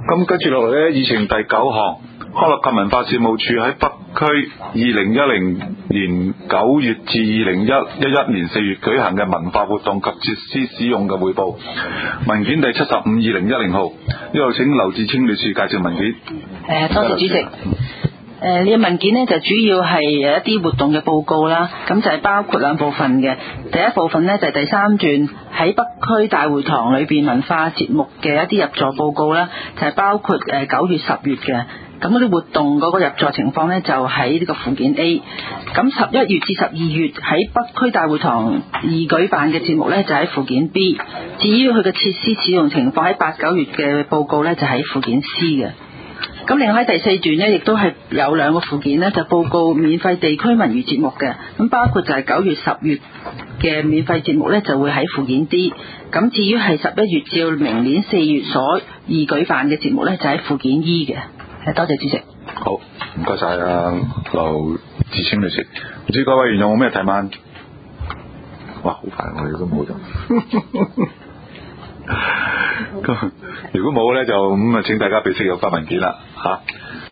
咁跟住落嚟咧，議程第9項，康樂及文化事務處喺北區2010年9月至2011年4月舉行嘅文化活動及設施使用嘅匯報，文件第75/2010號，呢度請劉志清女士介紹文件。 多謝主席。呢個文件呢，就主要係一啲活動嘅報告啦，咁就係包括2部分嘅。第一部分呢，就係第3段喺北區大會堂裏邊文化節目嘅一啲入座報告啦，就係包括9月、10月嘅。咁嗰啲活動嗰個入座情況呢，就喺呢個附件 A。咁11月至12月喺北區大會堂舉辦嘅節目呢，就喺附件 B。至於佢嘅設施使用情況喺8、9月嘅報告呢，就喺附件 C 嘅。咁另外喺第4段呢，亦都係有2個附件呢，就報告免費地區文娛節目嘅。咁包括就係9月、10月嘅免費節目呢，就會喺附件 D。咁至於係11月至明年4月所舉辦嘅節目呢，就喺附件 E 嘅。多謝主席。 好，唔該晒劉志清女士。唔知各位員有冇咩提問？哇，好快我哋都冇咗。如果冇咧，就咁啊，請大家備悉有關文件啦嚇。